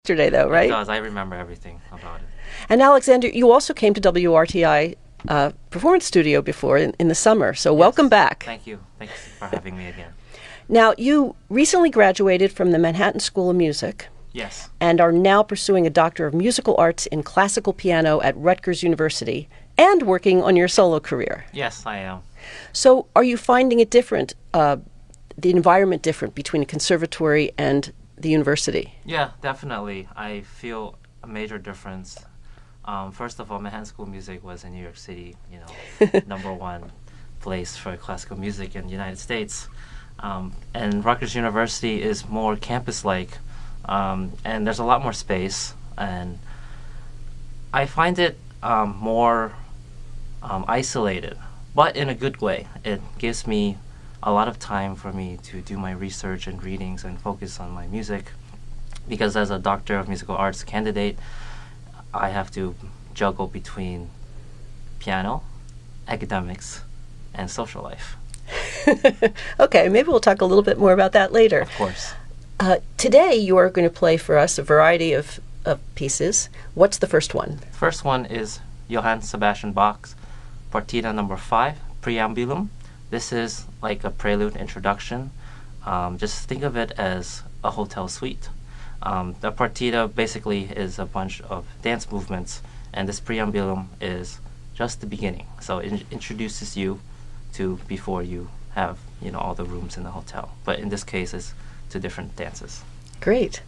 yesterday, though, It right? does. I remember everything about it. And Alexander, you also came to WRTI Performance Studio before in the summer, so welcome Yes. back. Thank you. Thanks for having me again. Now, you recently graduated from the Manhattan School of Music Yes. and are now pursuing a Doctor of Musical Arts in Classical Piano at Rutgers University and working on your solo career. Yes, I am. So, are you finding it different, the environment different between a conservatory and the university? Yeah, definitely. I feel a major difference. First of all, Manhattan School of Music was in New York City, number one place for classical music in the United States. And Rutgers University is more campus-like, and there's a lot more space. And I find it more isolated, but in a good way. It gives me a lot of time for me to do my research and readings and focus on my music, because as a Doctor of Musical Arts candidate, I have to juggle between piano, academics, and social life. Okay, maybe we'll talk a little bit more about that later. Of course. Today, you are going to play for us a variety of pieces. What's the first one? First one is Johann Sebastian Bach's Partita Number 5, Preambulum. This is like a prelude introduction. Just think of it as a hotel suite. The partita basically is a bunch of dance movements, and this preambulum is just the beginning. So it introduces you to before you have all the rooms in the hotel. But in this case, it's to different dances. Great.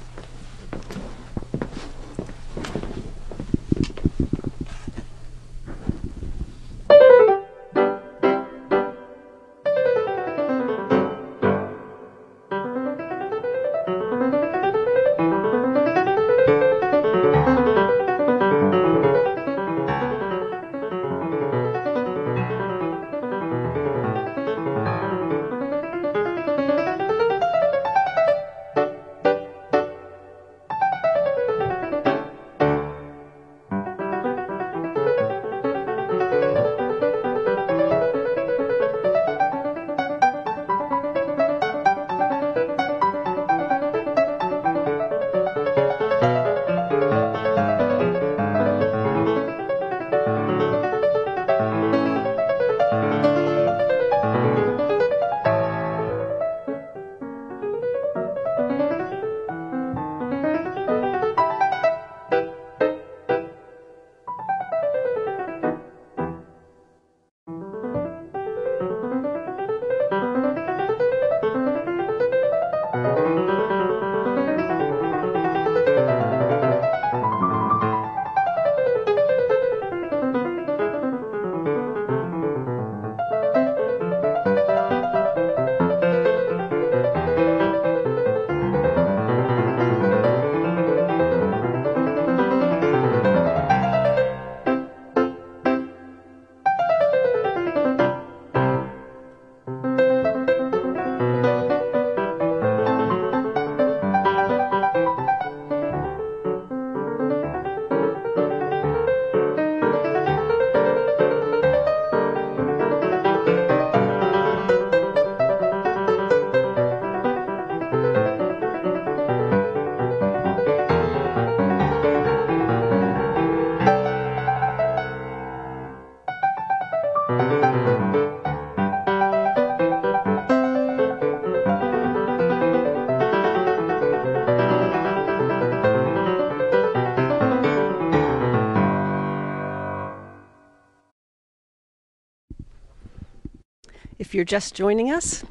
If you're just joining us,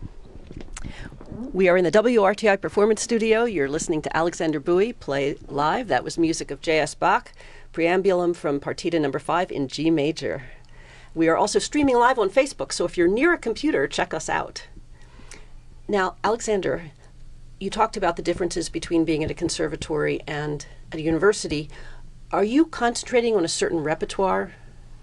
we are in the WRTI Performance Studio. You're listening to Alexander Bowie play live. That was music of J.S. Bach, Preambulum from Partita Number 5 in G major. We are also streaming live on Facebook, so if you're near a computer, check us out. Now, Alexander, you talked about the differences between being at a conservatory and at a university. Are you concentrating on a certain repertoire?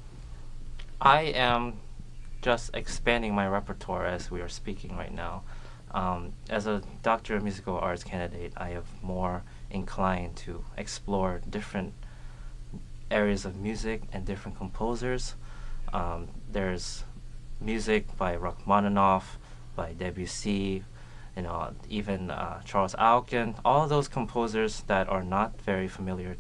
I am just expanding my repertoire as we are speaking right now. As a Doctor of Musical Arts candidate, I am more inclined to explore different areas of music and different composers. There's music by Rachmaninoff, by Debussy, even Charles Alken, all those composers that are not very familiar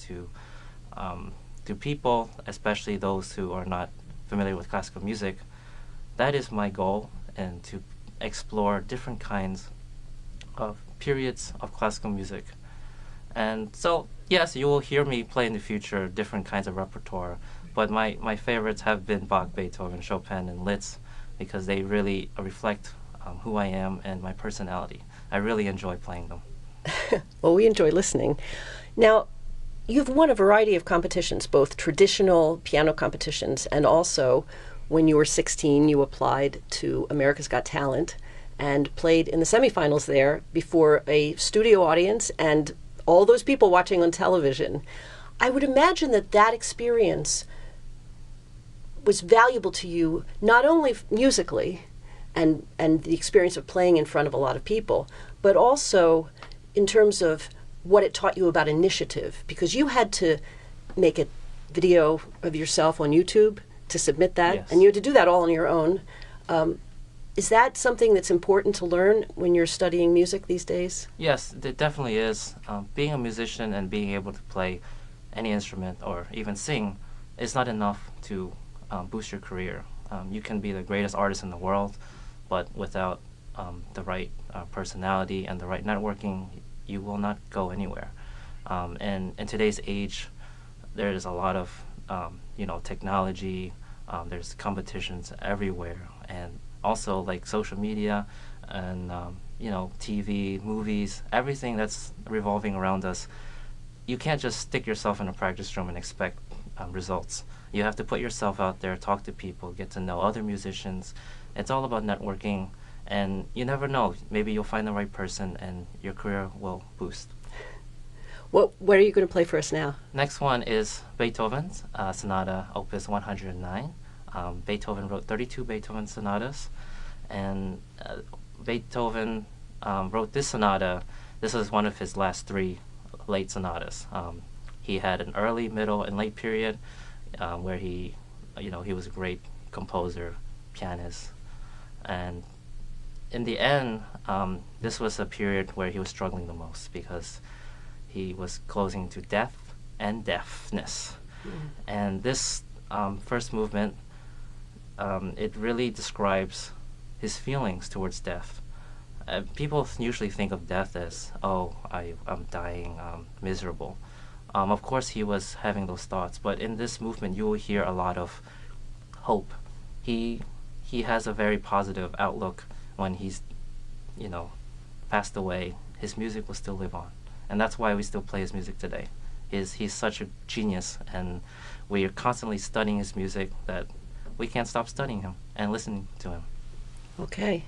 to people, especially those who are not familiar with classical music. That is my goal, and to explore different kinds of periods of classical music. And so, yes, you will hear me play in the future different kinds of repertoire, but my favorites have been Bach, Beethoven, Chopin, and Liszt, because they really reflect who I am and my personality. I really enjoy playing them. Well, we enjoy listening. Now, you've won a variety of competitions, both traditional piano competitions and also when you were 16, you applied to America's Got Talent and played in the semifinals there before a studio audience and all those people watching on television. I would imagine that that experience was valuable to you, not only musically and the experience of playing in front of a lot of people, but also in terms of what it taught you about initiative, because you had to make a video of yourself on YouTube to submit that, Yes. and you had to do that all on your own. Is that something that's important to learn when you're studying music these days? Yes, it definitely is. Being a musician and being able to play any instrument or even sing is not enough to boost your career. You can be the greatest artist in the world, but without the right personality and the right networking, you will not go anywhere. And in today's age, there is a lot of technology. There's competitions everywhere, and also like social media and TV, movies, everything that's revolving around us. You can't just stick yourself in a practice room and expect results. You have to put yourself out there, talk to people, get to know other musicians. It's all about networking, and you never know. Maybe you'll find the right person, and your career will boost. What are you going to play for us now? Next one is Beethoven's Sonata Opus 109. Beethoven wrote 32 Beethoven sonatas, and Beethoven wrote this sonata. This is one of his last three late sonatas. He had an early, middle, and late period where he was a great composer, pianist, and in the end, this was a period where he was struggling the most because he was closing to death and deafness. And this first movement, it really describes his feelings towards death. People usually think of death as, oh, I'm dying, miserable. Of course, he was having those thoughts, but in this movement, you will hear a lot of hope. He has a very positive outlook. When he's, passed away, his music will still live on, and that's why we still play his music today. He's such a genius, and we are constantly studying his music that we can't stop studying him and listening to him. Okay.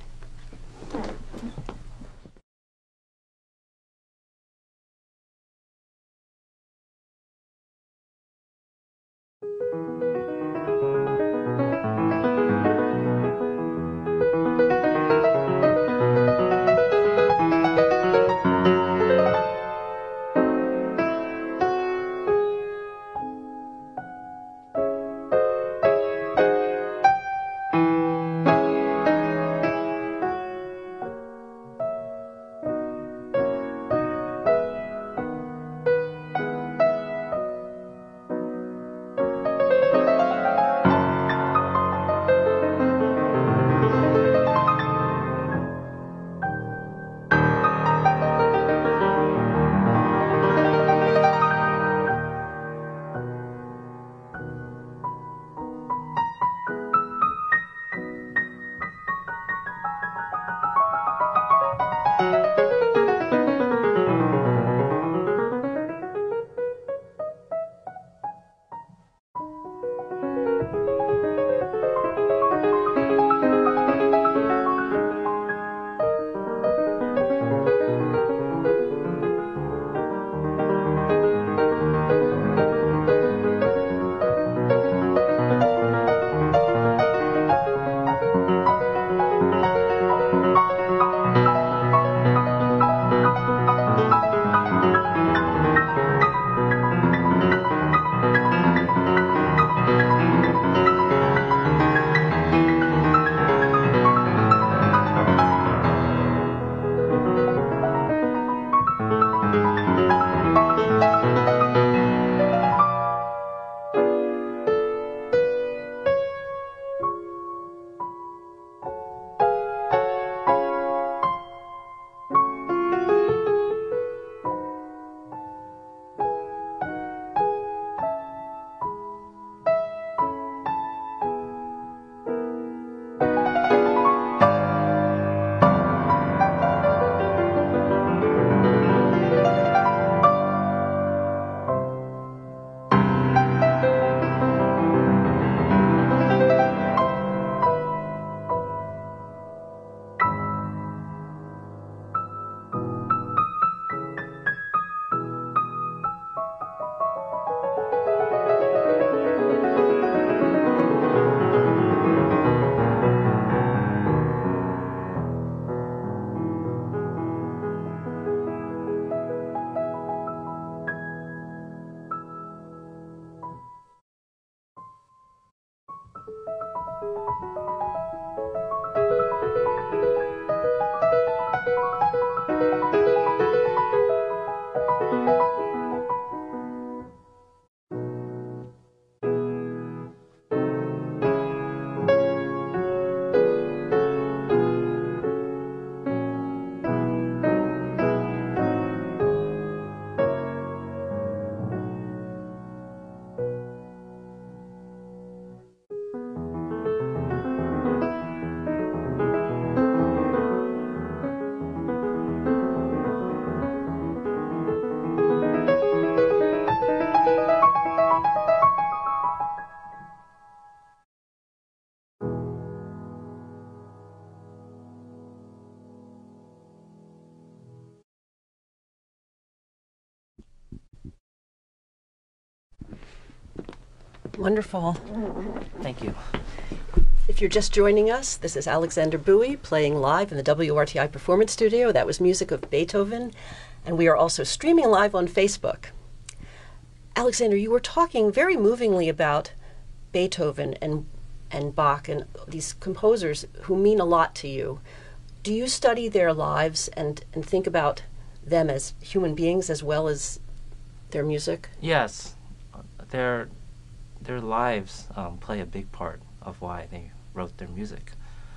Wonderful. Thank you. If you're just joining us, this is Alexander Bowie playing live in the WRTI Performance Studio. That was music of Beethoven, and we are also streaming live on Facebook. Alexander, you were talking very movingly about Beethoven and Bach and these composers who mean a lot to you. Do you study their lives and think about them as human beings as well as their music? Yes, their lives play a big part of why they wrote their music.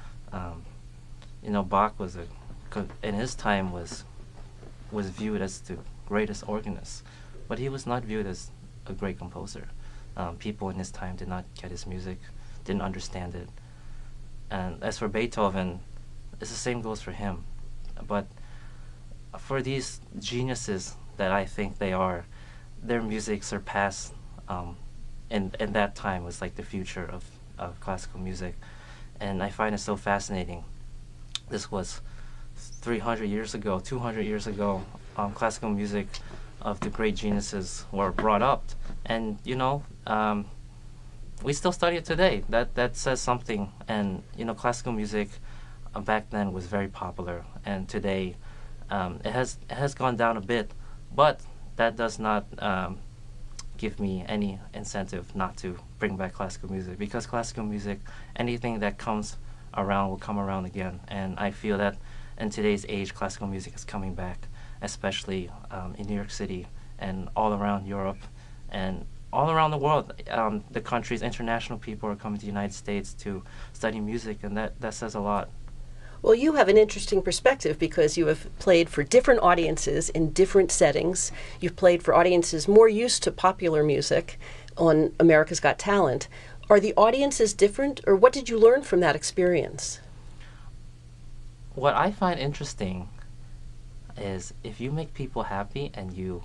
Bach was in his time was viewed as the greatest organist, but he was not viewed as a great composer. People in his time did not get his music, didn't understand it. And as for Beethoven, it's the same goes for him. But for these geniuses that I think they are, their music surpassed, in that time was like the future of classical music. And I find it so fascinating. This was 300 years ago, 200 years ago, classical music of the great geniuses were brought up. And, we still study it today. That says something. And, classical music back then was very popular. And today it has gone down a bit. But that does not give me any incentive not to bring back classical music, because classical music, anything that comes around will come around again. And I feel that in today's age, classical music is coming back, especially in New York City and all around Europe and all around the world. The countries, international people are coming to the United States to study music, and that says a lot. Well, you have an interesting perspective because you have played for different audiences in different settings. You've played for audiences more used to popular music on America's Got Talent. Are the audiences different, or what did you learn from that experience? What I find interesting is if you make people happy and you,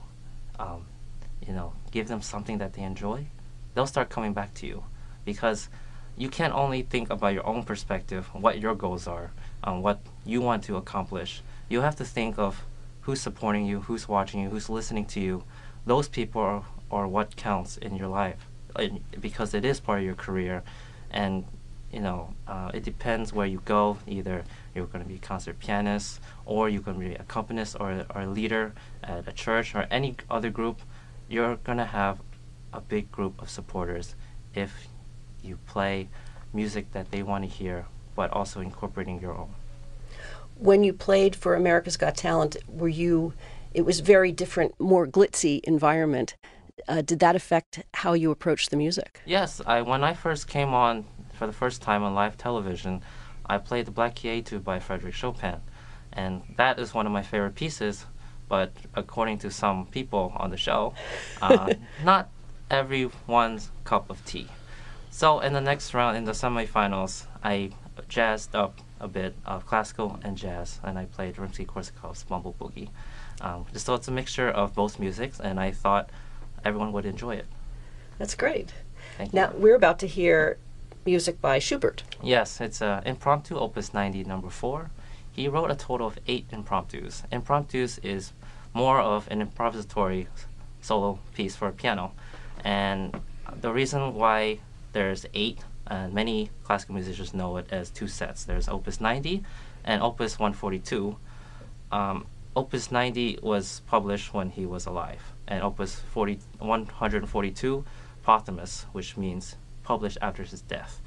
give them something that they enjoy, they'll start coming back to you, because you can't only think about your own perspective, what your goals are, what you want to accomplish. You have to think of who's supporting you, who's watching you, who's listening to you. Those people are what counts in your life, because it is part of your career. And it depends where you go. Either you're going to be a concert pianist, or you're going to be a accompanist or a leader at a church or any other group. You're going to have a big group of supporters if you play music that they want to hear, but also incorporating your own. When you played for America's Got Talent, it was very different, more glitzy environment. Did that affect how you approached the music? Yes, when I first came on for the first time on live television, I played the Black Key Etude by Frédéric Chopin, and that is one of my favorite pieces. But according to some people on the show, not everyone's cup of tea. So in the next round, in the semifinals, I jazzed up a bit of classical and jazz, and I played Rimsky-Korsakov's Bumble Boogie. So it's a mixture of both musics, and I thought everyone would enjoy it. That's great. Thank Now, you. we're about to hear music by Schubert. Yes, it's Impromptu, Opus 90, number 4. He wrote a total of 8 impromptus. Impromptus is more of an improvisatory solo piece for piano. And the reason why there's 8, and many classical musicians know it as 2 sets. There's Opus 90 and Opus 142. Opus 90 was published when he was alive, and Opus 142, posthumous, which means published after his death.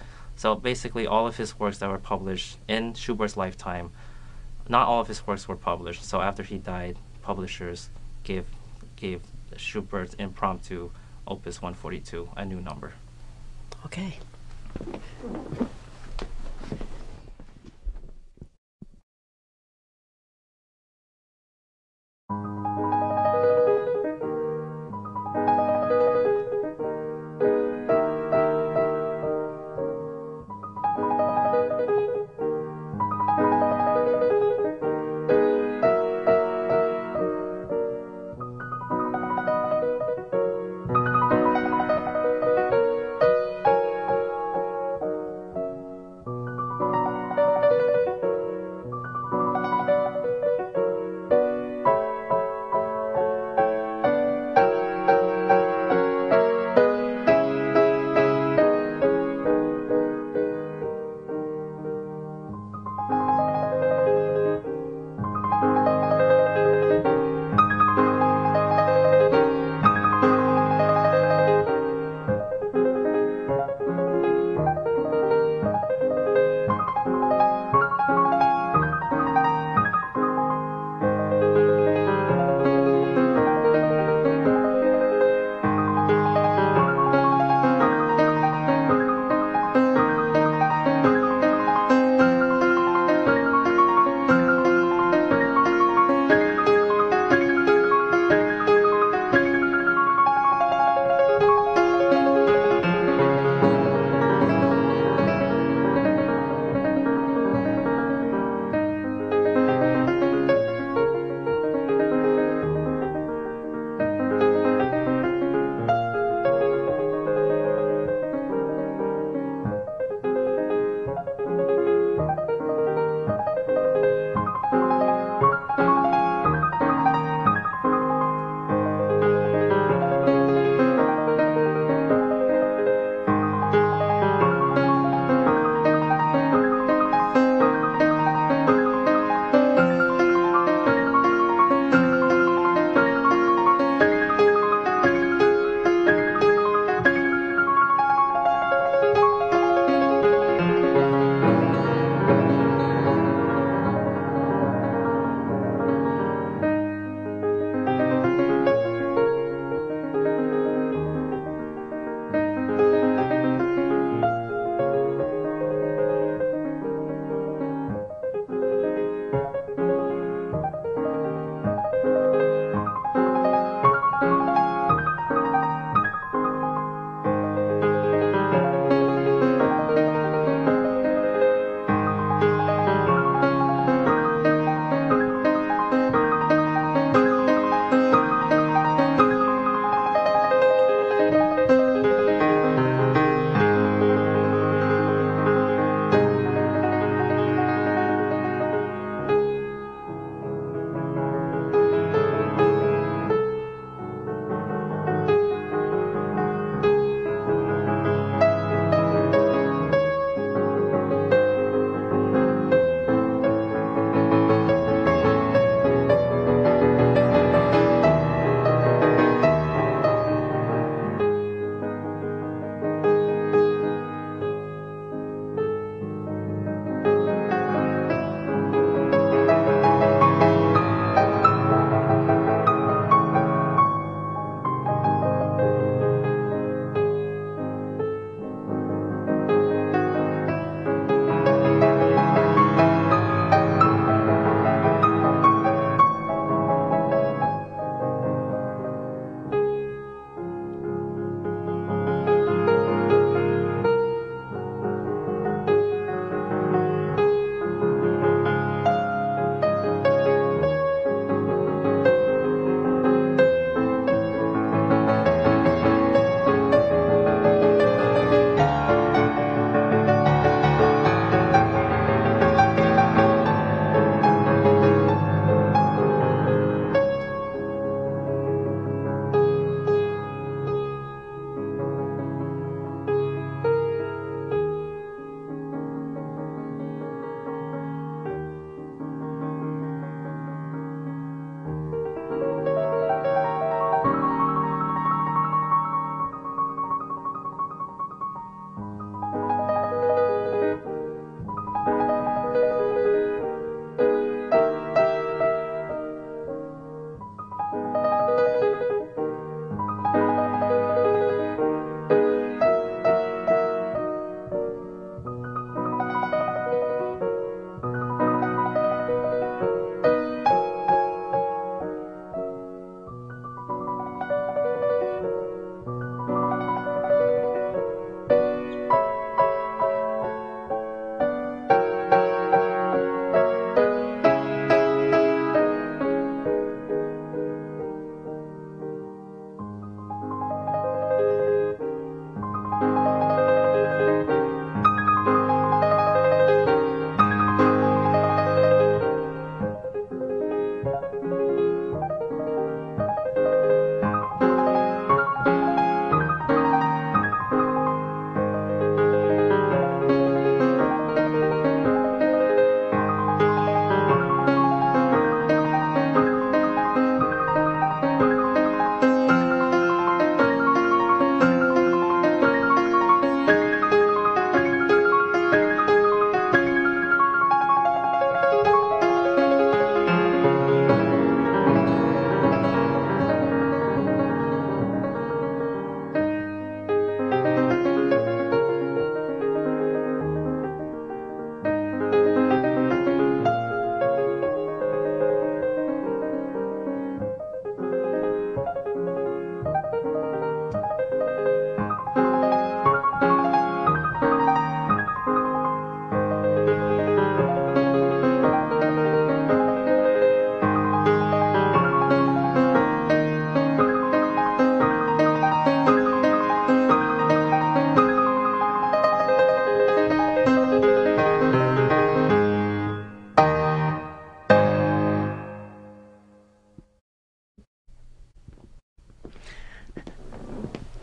So basically, all of his works that were published in Schubert's lifetime, not all of his works were published. So after he died, publishers gave Schubert's impromptu Opus 142 a new number. Okay.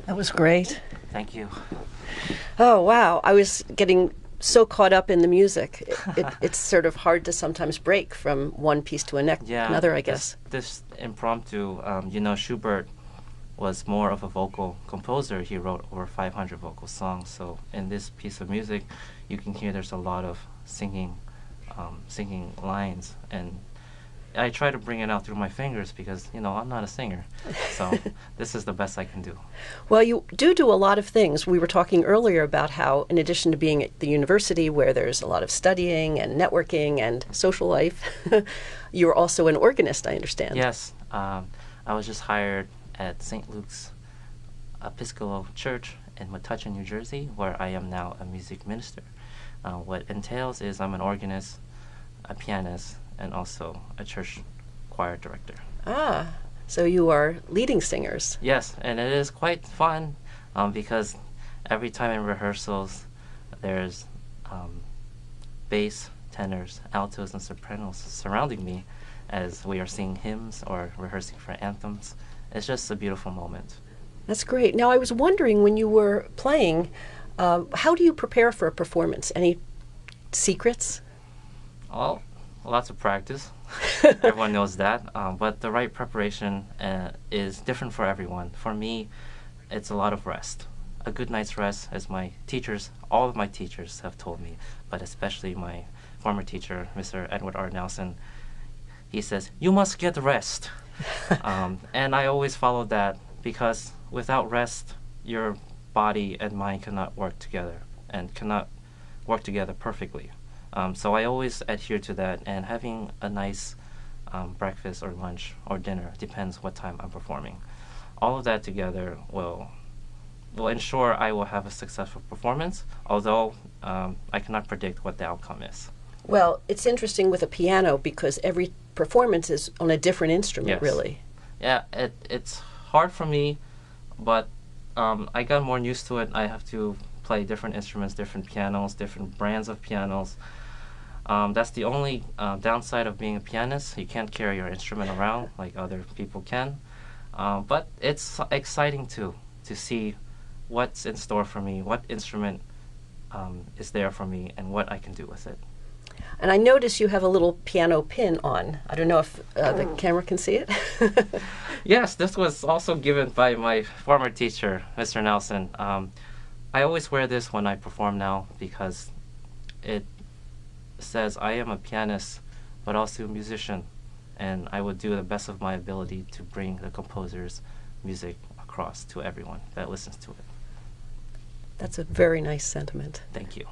That was great. Thank you. Oh, wow. I was getting so caught up in the music. It's sort of hard to sometimes break from one piece to another, I guess. This impromptu, Schubert was more of a vocal composer. He wrote over 500 vocal songs. So in this piece of music, you can hear there's a lot of singing lines, and I try to bring it out through my fingers because, I'm not a singer. So this is the best I can do. Well, you do a lot of things. We were talking earlier about how, in addition to being at the university where there's a lot of studying and networking and social life, you're also an organist, I understand. Yes. I was just hired at St. Luke's Episcopal Church in Metuchen, New Jersey, where I am now a music minister. What entails is I'm an organist, a pianist, and also a church choir director. Ah, so you are leading singers. Yes, and it is quite fun because every time in rehearsals there's bass, tenors, altos, and sopranos surrounding me as we are singing hymns or rehearsing for anthems. It's just a beautiful moment. That's great. Now, I was wondering, when you were playing, how do you prepare for a performance? Any secrets? Well, lots of practice. Everyone knows that. But the right preparation is different for everyone. For me, it's a lot of rest. A good night's rest, as all of my teachers have told me, but especially my former teacher, Mr. Edward R. Nelson, he says, you must get rest. And I always follow that because without rest, your body and mind cannot work together and cannot work together perfectly. So I always adhere to that, and having a nice breakfast or lunch or dinner, depends what time I'm performing. All of that together will ensure I will have a successful performance, although I cannot predict what the outcome is. Well, it's interesting with a piano because every performance is on a different instrument, Yes. really. Yeah, it's hard for me, but I got more used to it. I have to play different instruments, different pianos, different brands of pianos. That's the only downside of being a pianist. You can't carry your instrument around like other people can. But it's exciting too, to see what's in store for me, what instrument is there for me, and what I can do with it. And I notice you have a little piano pin on. I don't know if the camera can see it. Yes, this was also given by my former teacher, Mr. Nelson. I always wear this when I perform now because it says I am a pianist, but also a musician, and I would do the best of my ability to bring the composer's music across to everyone that listens to it. That's a very nice sentiment. Thank you.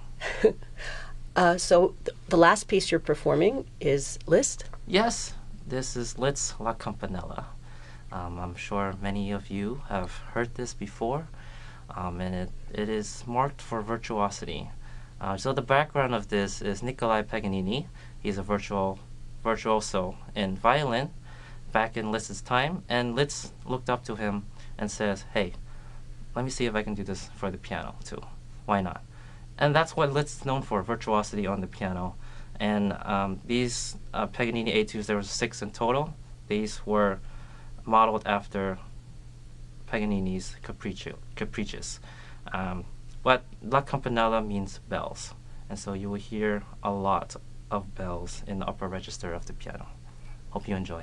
So the last piece you're performing is Liszt? Yes, this is Liszt's La Campanella. I'm sure many of you have heard this before, and it is marked for virtuosity. So the background of this is Nicolai Paganini. He's a virtuoso in violin back in Liszt's time, and Liszt looked up to him and says, hey, let me see if I can do this for the piano too. Why not? And that's what Liszt is known for, virtuosity on the piano. And these Paganini Etudes, there was 6 in total. These were modeled after Paganini's Capriccious. But La Campanella means bells, and so you will hear a lot of bells in the upper register of the piano. Hope you enjoy.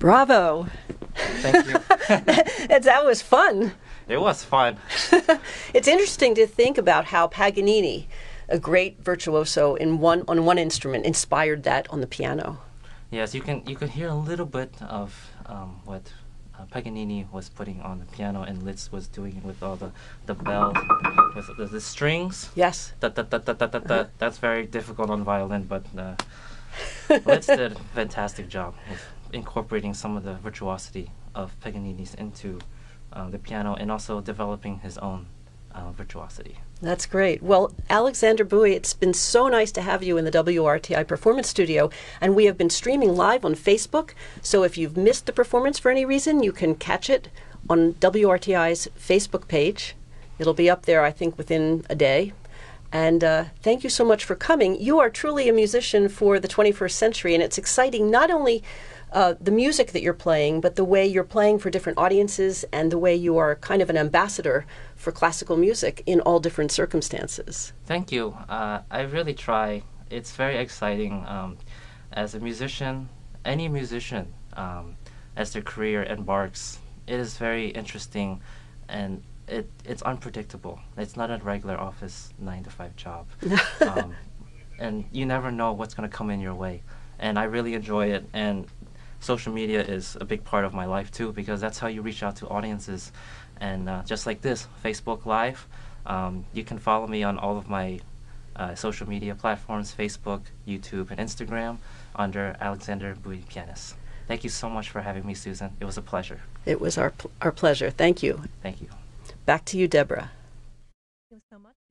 Bravo. Thank you. That was fun. It was fun. It's interesting to think about how Paganini, a great virtuoso on one instrument, inspired that on the piano. Yes, you can hear a little bit of what Paganini was putting on the piano, and Liszt was doing it with all the bell, with the strings. Yes. Da, da, da, da, da, da, da. That's very difficult on violin, but Liszt did a fantastic job of incorporating some of the virtuosity of Paganini's into the piano, and also developing his own virtuosity. That's great. Well, Alexander Bühi, it's been so nice to have you in the WRTI Performance Studio, and we have been streaming live on Facebook, so if you've missed the performance for any reason, you can catch it on WRTI's Facebook page. It'll be up there, I think, within a day. And thank you so much for coming. You are truly a musician for the 21st century, and it's exciting not only the music that you're playing, but the way you're playing for different audiences and the way you are kind of an ambassador for classical music in all different circumstances. Thank you. I really try. It's very exciting. As a musician, any musician, as their career embarks, it is very interesting, and it's unpredictable. It's not a regular office 9-to-5 job. And you never know what's going to come in your way. And I really enjoy it. And social media is a big part of my life too, because that's how you reach out to audiences. And just like this, Facebook Live, you can follow me on all of my social media platforms, Facebook, YouTube, and Instagram, under Alexander Bühi Pianist. Thank you so much for having me, Susan. It was a pleasure. It was our pleasure. Thank you. Thank you. Back to you, Deborah.